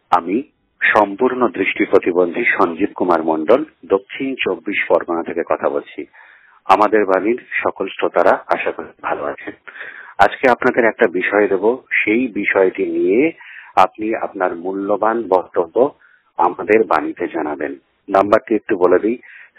আমি সম্পূর্ণ দৃষ্টি প্রতিবন্ধী সঞ্জীব কুমার মণ্ডল, দক্ষিণ 24 পরগনা থেকে কথা বলছি। আমাদের বাণীর সকল শ্রোতারা আশা করি ভালো আছেন। আজকে আপনাদের একটা বিষয় দেব, সেই বিষয়টি নিয়ে আপনি আপনার মূল্যবান বক্তব্য আমাদের বাণীতে জানাবেন। নাম্বারটি একটু বলে দিই,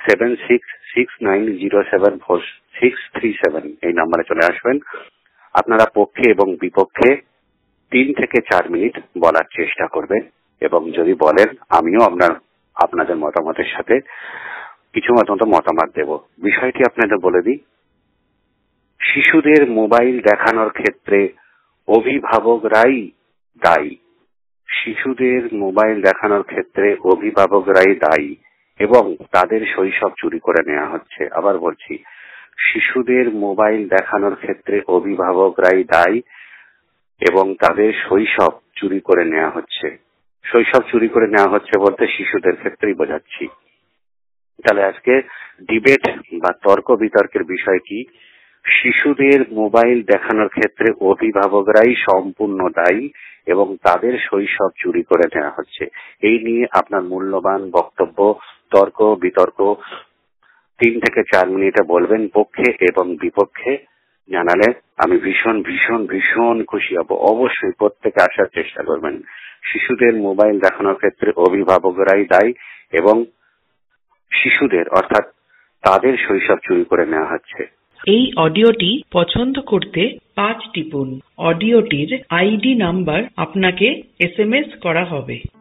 7669074637 এই নাম্বারে চলে আসবেন। আপনারা পক্ষে এবং বিপক্ষে 3 থেকে 4 মিনিট বলার চেষ্টা করবেন এবং যদি বলেন আমিও আপনাদের মতামতের সাথে কিছু মতামত দেব। বিষয়টি আপনাদের বলে দিই, শিশুদের মোবাইল দেখানোর ক্ষেত্রে অভিভাবকরাই দায়ী। শিশুদের মোবাইল দেখানোর ক্ষেত্রে অভিভাবকরাই দায়ী এবং তাদের শৈশব চুরি করে নেওয়া হচ্ছে। আবার বলছি, শিশুদের মোবাইল দেখানোর ক্ষেত্রে অভিভাবকরাই দায়ী এবং তাদের শৈশব চুরি করে নেওয়া হচ্ছে। শৈশব চুরি করে নেওয়া হচ্ছে বলতে শিশুদের ক্ষেত্রেই বোঝাচ্ছি। তাহলে আজকে ডিবেট বা তর্ক বিতর্কের বিষয় কি, শিশুদের মোবাইল দেখানোর ক্ষেত্রে অভিভাবকরাই সম্পূর্ণ দায়ী এবং তাদের শৈশব চুরি করে নেওয়া হচ্ছে। এই নিয়ে আপনার মূল্যবান বক্তব্য, তর্ক বিতর্ক 3 থেকে 4 মিনিটে বলবেন। পক্ষে এবং বিপক্ষে জানালে আমি ভীষণ ভীষণ ভীষণ খুশি হব। অবশ্যই প্রত্যেকে আসার চেষ্টা করবেন। শিশুদের মোবাইল দেখানোর ক্ষেত্রে অভিভাবকরাই দায়ী এবং শিশুদের অর্থাৎ তাদের শৈশব চুরি করে নেওয়া হচ্ছে। এই অডিওটি পছন্দ করতে 5 টিপুন। অডিওটির আইডি নাম্বার আপনাকে SMS করা হবে।